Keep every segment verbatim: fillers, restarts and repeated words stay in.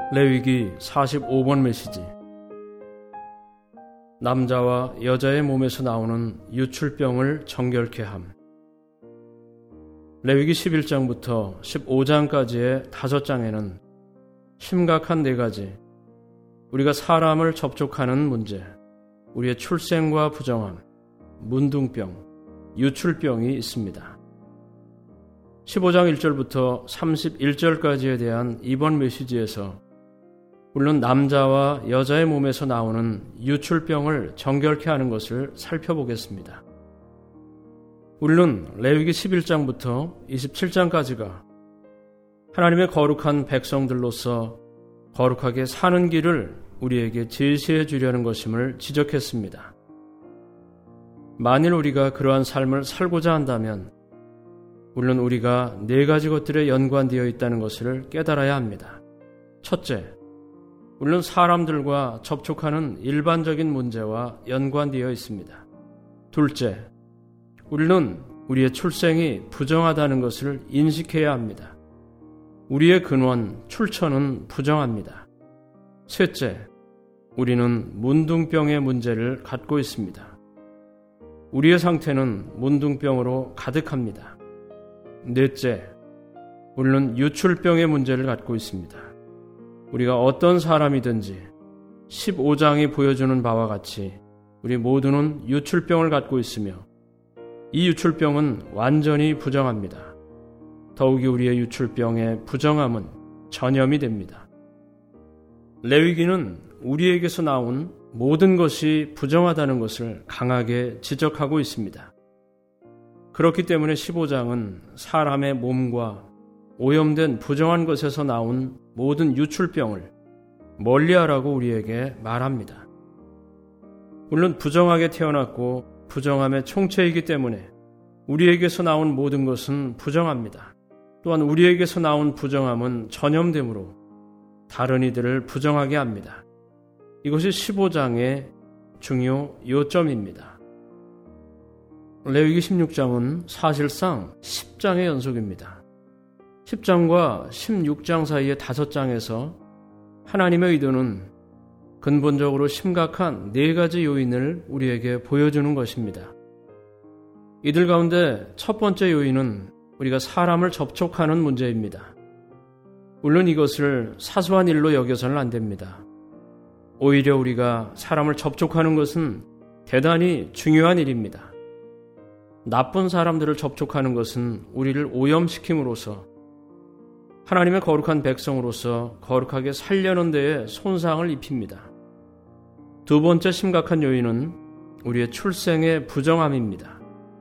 레위기 사십오 번 메시지. 남자와 여자의 몸에서 나오는 유출병을 정결케 함. 레위기 십일 장부터 십오 장까지의 다섯 장에는 심각한 네 가지, 우리가 사람을 접촉하는 문제, 우리의 출생과 부정함, 문둥병, 유출병이 있습니다. 십오 장 일 절부터 삼십일 절까지에 대한 이번 메시지에서 물론 남자와 여자의 몸에서 나오는 유출병을 정결케 하는 것을 살펴보겠습니다. 물론 레위기 십일 장부터 이십칠 장까지가 하나님의 거룩한 백성들로서 거룩하게 사는 길을 우리에게 제시해 주려는 것임을 지적했습니다. 만일 우리가 그러한 삶을 살고자 한다면 물론 우리가 네 가지 것들에 연관되어 있다는 것을 깨달아야 합니다. 첫째, 물론 사람들과 접촉하는 일반적인 문제와 연관되어 있습니다. 둘째, 우리는 우리의 출생이 부정하다는 것을 인식해야 합니다. 우리의 근원, 출처는 부정합니다. 셋째, 우리는 문둥병의 문제를 갖고 있습니다. 우리의 상태는 문둥병으로 가득합니다. 넷째, 우리는 유출병의 문제를 갖고 있습니다. 우리가 어떤 사람이든지 십오 장이 보여주는 바와 같이 우리 모두는 유출병을 갖고 있으며 이 유출병은 완전히 부정합니다. 더욱이 우리의 유출병의 부정함은 전염이 됩니다. 레위기는 우리에게서 나온 모든 것이 부정하다는 것을 강하게 지적하고 있습니다. 그렇기 때문에 십오 장은 사람의 몸과 오염된 부정한 것에서 나온 모든 유출병을 멀리하라고 우리에게 말합니다. 물론 부정하게 태어났고 부정함의 총체이기 때문에 우리에게서 나온 모든 것은 부정합니다. 또한 우리에게서 나온 부정함은 전염됨으로 다른 이들을 부정하게 합니다. 이것이 십오 장의 중요 요점입니다. 레위기 십육 장은 사실상 십 장의 연속입니다. 십 장과 십육 장 사이의 다섯 장에서 하나님의 의도는 근본적으로 심각한 네 가지 요인을 우리에게 보여주는 것입니다. 이들 가운데 첫 번째 요인은 우리가 사람을 접촉하는 문제입니다. 물론 이것을 사소한 일로 여겨서는 안 됩니다. 오히려 우리가 사람을 접촉하는 것은 대단히 중요한 일입니다. 나쁜 사람들을 접촉하는 것은 우리를 오염시킴으로써 하나님의 거룩한 백성으로서 거룩하게 살려는 데에 손상을 입힙니다. 두 번째 심각한 요인은 우리의 출생의 부정함입니다.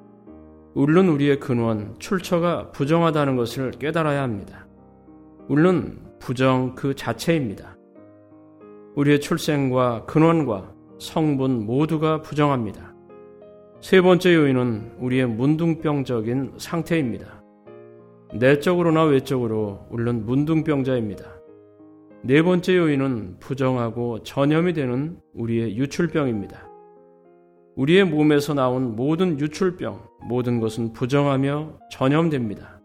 물론 우리의 근원, 출처가 부정하다는 것을 깨달아야 합니다. 물론 부정 그 자체입니다. 우리의 출생과 근원과 성분 모두가 부정합니다. 세 번째 요인은 우리의 문둥병적인 상태입니다. 내적으로나 외적으로 물론 문둥병자입니다. 네 번째 요인은 부정하고 전염이 되는 우리의 유출병입니다. 우리의 몸에서 나온 모든 유출병, 모든 것은 부정하며 전염됩니다.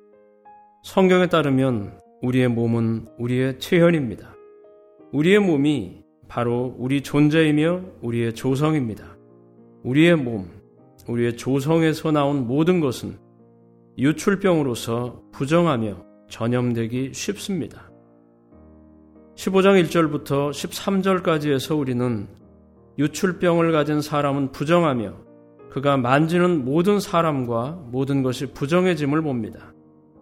성경에 따르면 우리의 몸은 우리의 체현입니다. 우리의 몸이 바로 우리 존재이며 우리의 조성입니다. 우리의 몸, 우리의 조성에서 나온 모든 것은 유출병으로서 부정하며 전염되기 쉽습니다. 십오 장 일 절부터 십삼 절까지에서 우리는 유출병을 가진 사람은 부정하며 그가 만지는 모든 사람과 모든 것이 부정해짐을 봅니다.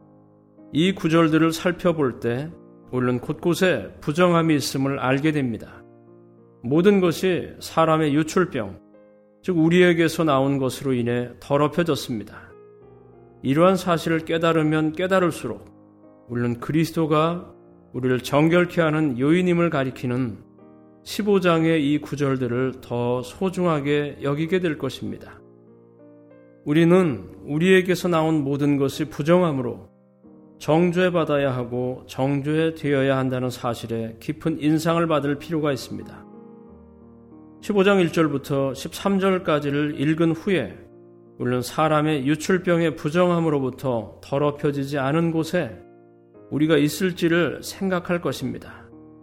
이 구절들을 살펴볼 때 물론 곳곳에 부정함이 있음을 알게 됩니다. 모든 것이 사람의 유출병, 즉 우리에게서 나온 것으로 인해 더럽혀졌습니다. 이러한 사실을 깨달으면 깨달을수록 물론 그리스도가 우리를 정결케 하는 요인임을 가리키는 십오 장의 이 구절들을 더 소중하게 여기게 될 것입니다. 우리는 우리에게서 나온 모든 것이 부정함으로 정죄받아야 하고 정죄되어야 한다는 사실에 깊은 인상을 받을 필요가 있습니다. 십오 장 일 절부터 십삼 절까지를 읽은 후에 물론 사람의 유출병의 부정함으로부터 더럽혀지지 않은 곳에 우리가 있을지를 생각할 것입니다.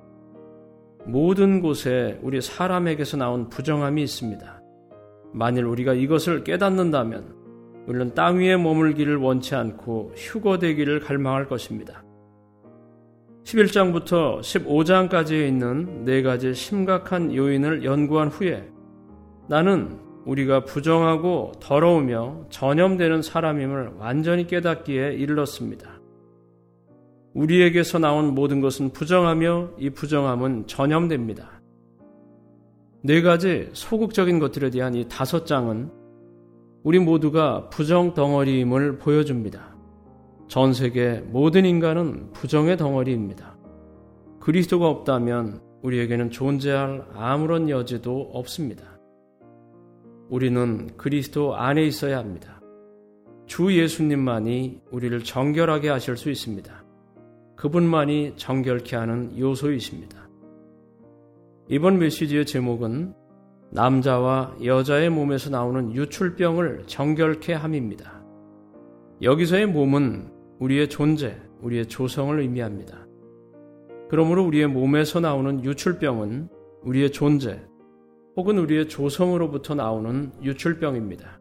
모든 곳에 우리 사람에게서 나온 부정함이 있습니다. 만일 우리가 이것을 깨닫는다면 우리는 땅 위에 머물기를 원치 않고 휴거되기를 갈망할 것입니다. 십일 장부터 십오 장까지에 있는 네 가지 심각한 요인을 연구한 후에 나는 우리가 부정하고 더러우며 전염되는 사람임을 완전히 깨닫기에 이르렀습니다. 우리에게서 나온 모든 것은 부정하며 이 부정함은 전염됩니다. 네 가지 소극적인 것들에 대한 이 다섯 장은 우리 모두가 부정 덩어리임을 보여줍니다. 전 세계 모든 인간은 부정의 덩어리입니다. 그리스도가 없다면 우리에게는 존재할 아무런 여지도 없습니다. 우리는 그리스도 안에 있어야 합니다. 주 예수님만이 우리를 정결하게 하실 수 있습니다. 그분만이 정결케 하는 요소이십니다. 이번 메시지의 제목은 남자와 여자의 몸에서 나오는 유출병을 정결케 함입니다. 여기서의 몸은 우리의 존재, 우리의 조성을 의미합니다. 그러므로 우리의 몸에서 나오는 유출병은 우리의 존재, 혹은 우리의 조성으로부터 나오는 유출병입니다.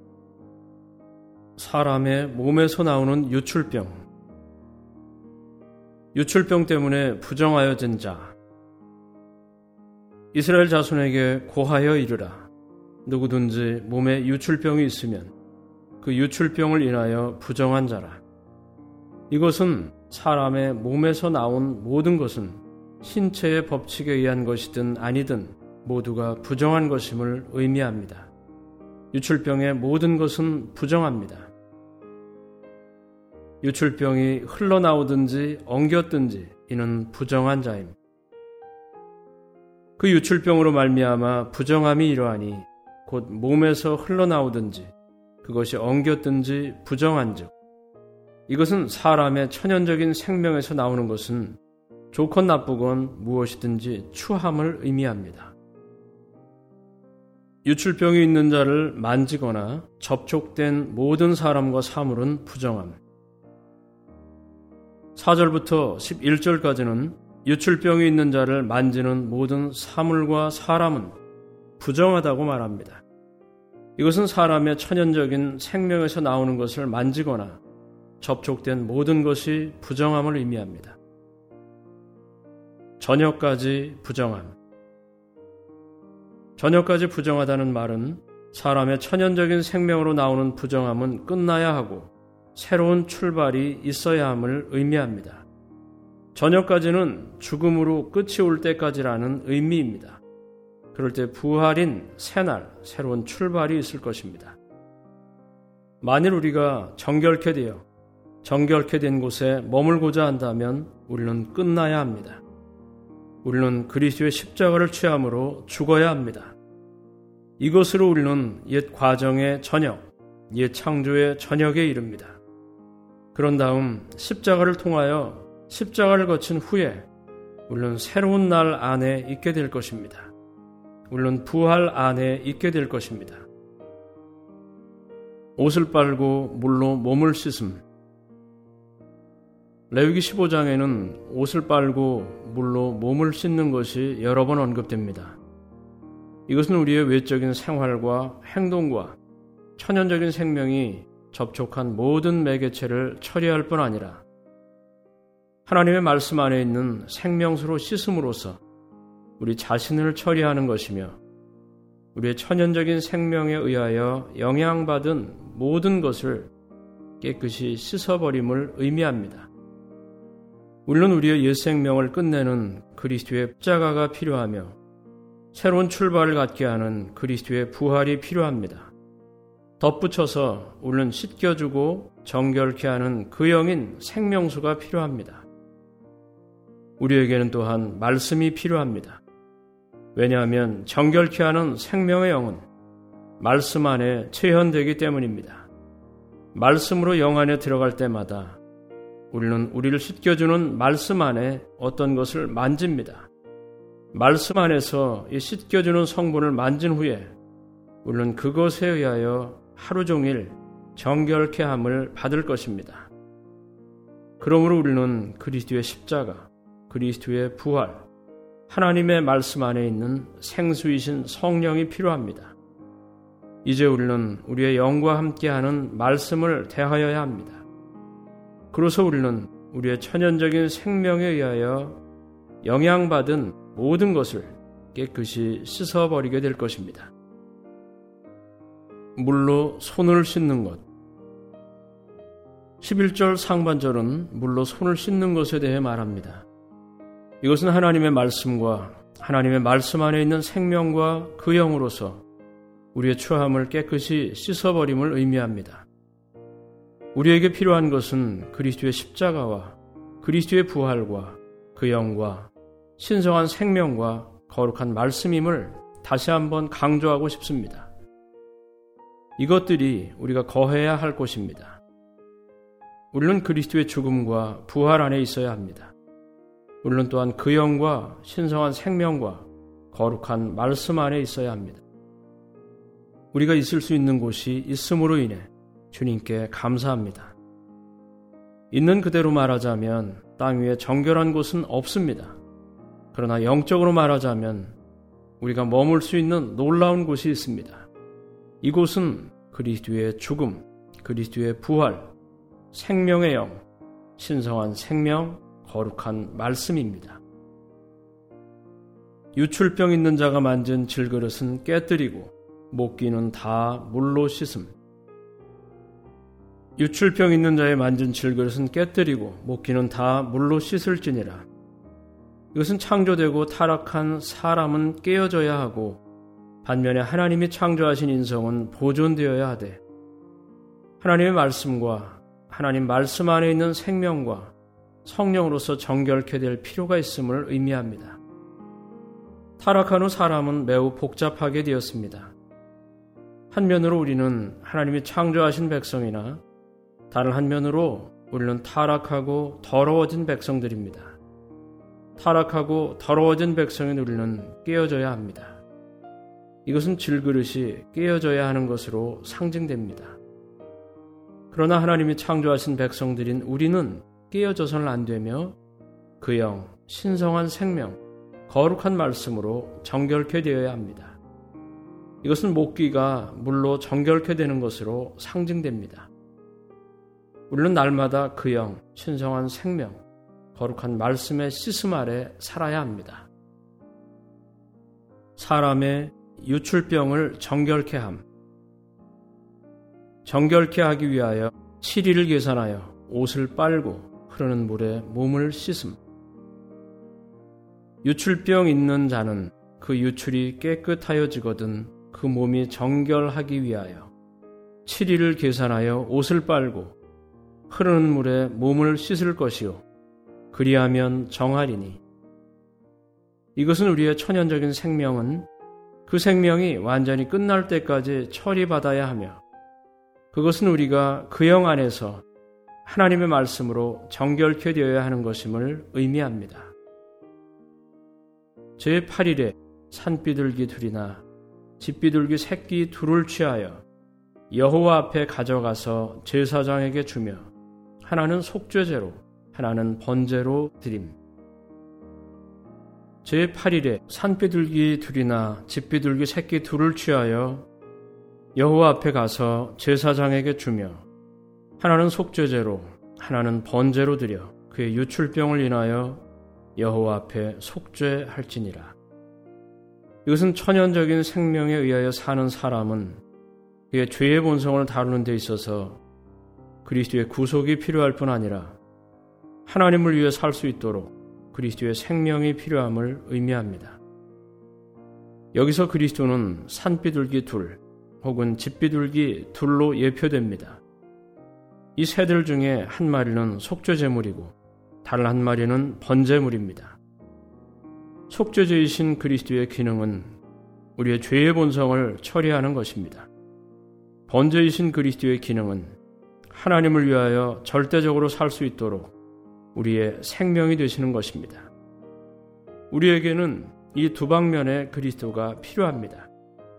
사람의 몸에서 나오는 유출병. 유출병 때문에 부정하여진 자. 이스라엘 자손에게 고하여 이르라. 누구든지 몸에 유출병이 있으면 그 유출병을 인하여 부정한 자라. 이것은 사람의 몸에서 나온 모든 것은 신체의 법칙에 의한 것이든 아니든 모두가 부정한 것임을 의미합니다. 유출병의 모든 것은 부정합니다. 유출병이 흘러나오든지 엉겼든지 이는 부정한 자임. 그 유출병으로 말미암아 부정함이 이러하니 곧 몸에서 흘러나오든지 그것이 엉겼든지 부정한즉 이것은 사람의 천연적인 생명에서 나오는 것은 좋건 나쁘건 무엇이든지 추함을 의미합니다. 유출병이 있는 자를 만지거나 접촉된 모든 사람과 사물은 부정함. 사 절부터 십일 절까지는 유출병이 있는 자를 만지는 모든 사물과 사람은 부정하다고 말합니다. 이것은 사람의 천연적인 생명에서 나오는 것을 만지거나 접촉된 모든 것이 부정함을 의미합니다. 전혀까지 부정함. 전혀까지 부정하다는 말은 사람의 천연적인 생명으로 나오는 부정함은 끝나야 하고 새로운 출발이 있어야 함을 의미합니다. 전혀까지는 죽음으로 끝이 올 때까지라는 의미입니다. 그럴 때 부활인 새날, 새로운 출발이 있을 것입니다. 만일 우리가 정결케 되어 정결케 된 곳에 머물고자 한다면 우리는 끝나야 합니다. 우리는 그리스도의 십자가를 취함으로 죽어야 합니다. 이것으로 우리는 옛 과정의 전역, 옛 창조의 전역에 이릅니다. 그런 다음 십자가를 통하여 십자가를 거친 후에 우리는 새로운 날 안에 있게 될 것입니다. 우리는 부활 안에 있게 될 것입니다. 옷을 빨고 물로 몸을 씻음. 레위기 십오 장에는 옷을 빨고 물로 몸을 씻는 것이 여러 번 언급됩니다. 이것은 우리의 외적인 생활과 행동과 천연적인 생명이 접촉한 모든 매개체를 처리할 뿐 아니라 하나님의 말씀 안에 있는 생명수로 씻음으로써 우리 자신을 처리하는 것이며 우리의 천연적인 생명에 의하여 영향받은 모든 것을 깨끗이 씻어버림을 의미합니다. 우리는 우리의 옛 생명을 끝내는 그리스도의 십자가가 필요하며 새로운 출발을 갖게 하는 그리스도의 부활이 필요합니다. 덧붙여서 우리는 씻겨주고 정결케 하는 그 영인 생명수가 필요합니다. 우리에게는 또한 말씀이 필요합니다. 왜냐하면 정결케 하는 생명의 영은 말씀 안에 체현되기 때문입니다. 말씀으로 영 안에 들어갈 때마다 우리는 우리를 씻겨주는 말씀 안에 어떤 것을 만집니다. 말씀 안에서 이 씻겨주는 성분을 만진 후에 우리는 그것에 의하여 하루 종일 정결케 함을 받을 것입니다. 그러므로 우리는 그리스도의 십자가, 그리스도의 부활, 하나님의 말씀 안에 있는 생수이신 성령이 필요합니다. 이제 우리는 우리의 영과 함께하는 말씀을 대하여야 합니다. 그로써 우리는 우리의 천연적인 생명에 의하여 영향받은 모든 것을 깨끗이 씻어버리게 될 것입니다. 물로 손을 씻는 것. 십일 절 상반절은 물로 손을 씻는 것에 대해 말합니다. 이것은 하나님의 말씀과 하나님의 말씀 안에 있는 생명과 그 영으로서 우리의 추함을 깨끗이 씻어버림을 의미합니다. 우리에게 필요한 것은 그리스도의 십자가와 그리스도의 부활과 그 영과 신성한 생명과 거룩한 말씀임을 다시 한번 강조하고 싶습니다. 이것들이 우리가 거해야 할 것입니다. 우리는 그리스도의 죽음과 부활 안에 있어야 합니다. 우리는 또한 그 영과 신성한 생명과 거룩한 말씀 안에 있어야 합니다. 우리가 있을 수 있는 곳이 있음으로 인해 주님께 감사합니다. 있는 그대로 말하자면 땅 위에 정결한 곳은 없습니다. 그러나 영적으로 말하자면 우리가 머물 수 있는 놀라운 곳이 있습니다. 이곳은 그리스도의 죽음, 그리스도의 부활, 생명의 영, 신성한 생명, 거룩한 말씀입니다. 유출병 있는 자가 만진 질그릇은 깨뜨리고 목기는 다 물로 씻음. 유출병 있는 자의 만진 질그릇은 깨뜨리고 목기는 다 물로 씻을지니라. 이것은 창조되고 타락한 사람은 깨어져야 하고 반면에 하나님이 창조하신 인성은 보존되어야 하되 하나님의 말씀과 하나님 말씀 안에 있는 생명과 성령으로서 정결케 될 필요가 있음을 의미합니다. 타락한 후 사람은 매우 복잡하게 되었습니다. 한면으로 우리는 하나님이 창조하신 백성이나 다른 한면으로 우리는 타락하고 더러워진 백성들입니다. 타락하고 더러워진 백성인 우리는 깨어져야 합니다. 이것은 질그릇이 깨어져야 하는 것으로 상징됩니다. 그러나 하나님이 창조하신 백성들인 우리는 깨어져서는 안 되며 그 영, 신성한 생명, 거룩한 말씀으로 정결케 되어야 합니다. 이것은 목기가 물로 정결케 되는 것으로 상징됩니다. 우리는 날마다 그 영, 신성한 생명, 거룩한 말씀의 씻음 아래 살아야 합니다. 사람의 유출병을 정결케 함. 정결케 하기 위하여 칠 일을 계산하여 옷을 빨고 흐르는 물에 몸을 씻음. 유출병 있는 자는 그 유출이 깨끗하여지거든 그 몸이 정결하기 위하여 칠 일을 계산하여 옷을 빨고 흐르는 물에 몸을 씻을 것이요 그리하면 정하리니. 이것은 우리의 천연적인 생명은 그 생명이 완전히 끝날 때까지 처리받아야 하며 그것은 우리가 그 영 안에서 하나님의 말씀으로 정결케 되어야 하는 것임을 의미합니다. 제팔 일에 산비둘기 둘이나 집비둘기 새끼 둘을 취하여 여호와 앞에 가져가서 제사장에게 주며 하나는 속죄제로 하나는 번제로 드림. 제팔 일에 산비둘기 둘이나 집비둘기 새끼 둘을 취하여 여호와 앞에 가서 제사장에게 주며 하나는 속죄제로 하나는 번제로 드려 그의 유출병을 인하여 여호와 앞에 속죄할지니라. 이것은 천연적인 생명에 의하여 사는 사람은 그의 죄의 본성을 다루는 데 있어서 그리스도의 구속이 필요할 뿐 아니라 하나님을 위해 살 수 있도록 그리스도의 생명이 필요함을 의미합니다. 여기서 그리스도는 산비둘기 둘 혹은 집비둘기 둘로 예표됩니다. 이 새들 중에 한 마리는 속죄제물이고 다른 한 마리는 번제물입니다. 속죄제이신 그리스도의 기능은 우리의 죄의 본성을 처리하는 것입니다. 번제이신 그리스도의 기능은 하나님을 위하여 절대적으로 살 수 있도록 우리의 생명이 되시는 것입니다. 우리에게는 이 두 방면의 그리스도가 필요합니다.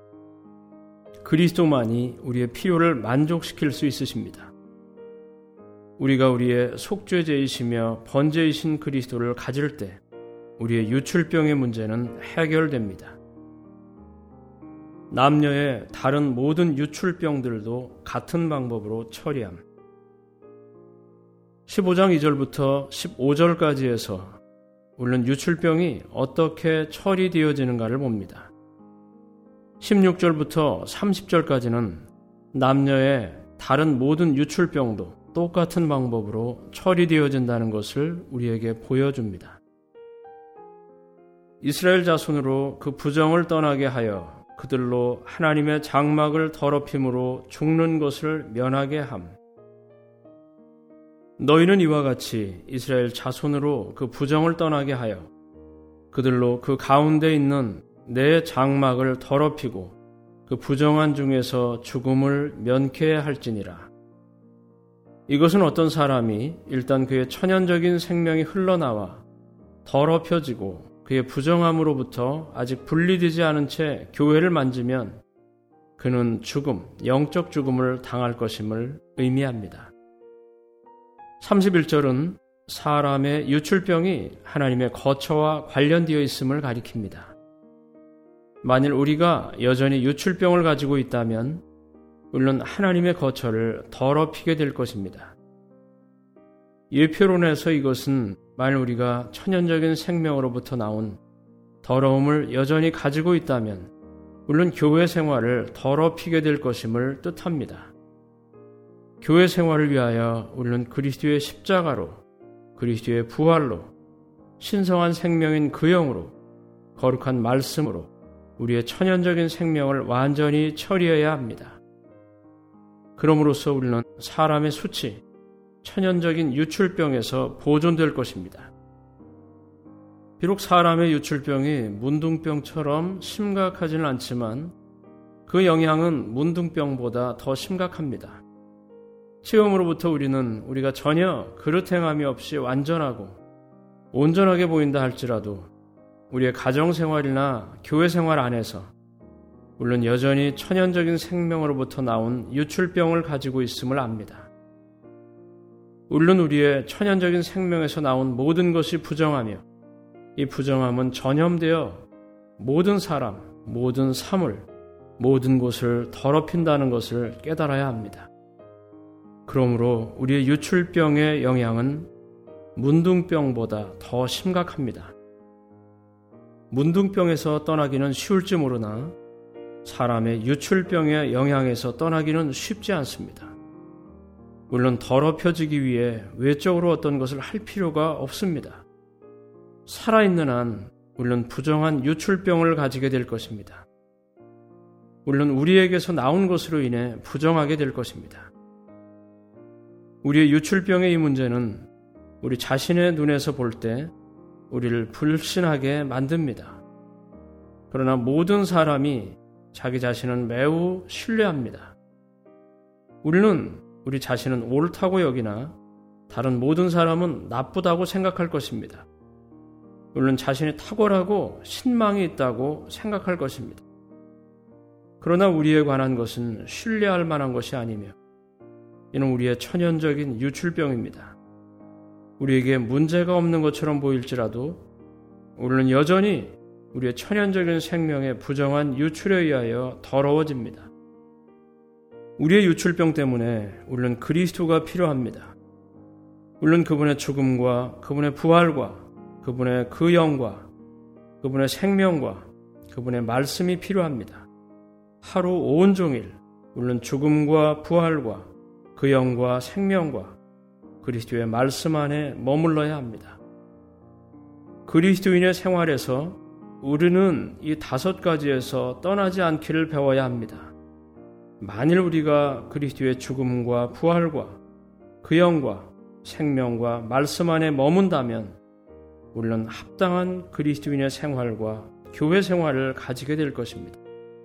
그리스도만이 우리의 필요를 만족시킬 수 있으십니다. 우리가 우리의 속죄제이시며 번제이신 그리스도를 가질 때 우리의 유출병의 문제는 해결됩니다. 남녀의 다른 모든 유출병들도 같은 방법으로 처리함. 십오 장 이 절부터 십오 절까지에서 우리는 유출병이 어떻게 처리되어지는가를 봅니다. 십육 절부터 삼십 절까지는 남녀의 다른 모든 유출병도 똑같은 방법으로 처리되어진다는 것을 우리에게 보여줍니다. 이스라엘 자손으로 그 부정을 떠나게 하여 그들로 하나님의 장막을 더럽힘으로 죽는 것을 면하게 함. 너희는 이와 같이 이스라엘 자손으로 그 부정을 떠나게 하여 그들로 그 가운데 있는 내 장막을 더럽히고 그 부정한 중에서 죽음을 면케 할지니라. 이것은 어떤 사람이 일단 그의 천연적인 생명이 흘러나와 더럽혀지고 그의 부정함으로부터 아직 분리되지 않은 채 교회를 만지면 그는 죽음, 영적 죽음을 당할 것임을 의미합니다. 삼십일 절은 사람의 유출병이 하나님의 거처와 관련되어 있음을 가리킵니다. 만일 우리가 여전히 유출병을 가지고 있다면 우리는 하나님의 거처를 더럽히게 될 것입니다. 예표론에서 이것은 만일 우리가 천연적인 생명으로부터 나온 더러움을 여전히 가지고 있다면 우리는 교회 생활을 더럽히게 될 것임을 뜻합니다. 교회 생활을 위하여 우리는 그리스도의 십자가로, 그리스도의 부활로, 신성한 생명인 그 영으로, 거룩한 말씀으로 우리의 천연적인 생명을 완전히 처리해야 합니다. 그럼으로써 우리는 사람의 수치, 천연적인 유출병에서 보존될 것입니다. 비록 사람의 유출병이 문둥병처럼 심각하지는 않지만 그 영향은 문둥병보다 더 심각합니다. 처음으로부터 우리는 우리가 전혀 그릇 행함이 없이 완전하고 온전하게 보인다 할지라도 우리의 가정생활이나 교회생활 안에서 물론 여전히 천연적인 생명으로부터 나온 유출병을 가지고 있음을 압니다. 물론 우리의 천연적인 생명에서 나온 모든 것이 부정하며 이 부정함은 전염되어 모든 사람, 모든 사물, 모든 곳을 더럽힌다는 것을 깨달아야 합니다. 그러므로 우리의 유출병의 영향은 문둥병보다 더 심각합니다. 문둥병에서 떠나기는 쉬울지 모르나 사람의 유출병의 영향에서 떠나기는 쉽지 않습니다. 물론 더럽혀지기 위해 외적으로 어떤 것을 할 필요가 없습니다. 살아있는 한 물론 부정한 유출병을 가지게 될 것입니다. 물론 우리에게서 나온 것으로 인해 부정하게 될 것입니다. 우리의 유출병의 이 문제는 우리 자신의 눈에서 볼 때 우리를 불신하게 만듭니다. 그러나 모든 사람이 자기 자신은 매우 신뢰합니다. 우리는 우리 자신은 옳다고 여기나 다른 모든 사람은 나쁘다고 생각할 것입니다. 물론 자신이 탁월하고 신망이 있다고 생각할 것입니다. 그러나 우리에 관한 것은 신뢰할 만한 것이 아니며 이는 우리의 천연적인 유출병입니다. 우리에게 문제가 없는 것처럼 보일지라도 우리는 여전히 우리의 천연적인 생명의 부정한 유출에 의하여 더러워집니다. 우리의 유출병 때문에 우리는 그리스도가 필요합니다. 물론 그분의 죽음과 그분의 부활과 그분의 그 영과 그분의 생명과 그분의 말씀이 필요합니다. 하루 온종일 우리는 죽음과 부활과 그 영과 생명과 그리스도의 말씀 안에 머물러야 합니다. 그리스도인의 생활에서 우리는 이 다섯 가지에서 떠나지 않기를 배워야 합니다. 만일 우리가 그리스도의 죽음과 부활과 그 영과 생명과 말씀 안에 머문다면 우리는 합당한 그리스도인의 생활과 교회 생활을 가지게 될 것입니다.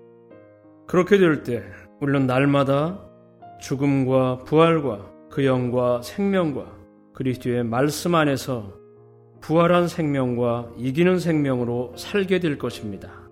그렇게 될 때 우리는 날마다 죽음과 부활과 그 영과 생명과 그리스도의 말씀 안에서 부활한 생명과 이기는 생명으로 살게 될 것입니다.